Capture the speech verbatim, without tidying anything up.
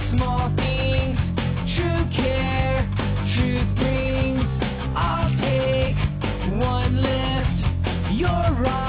small things, true care, truth brings. I'll take one lift, you're right.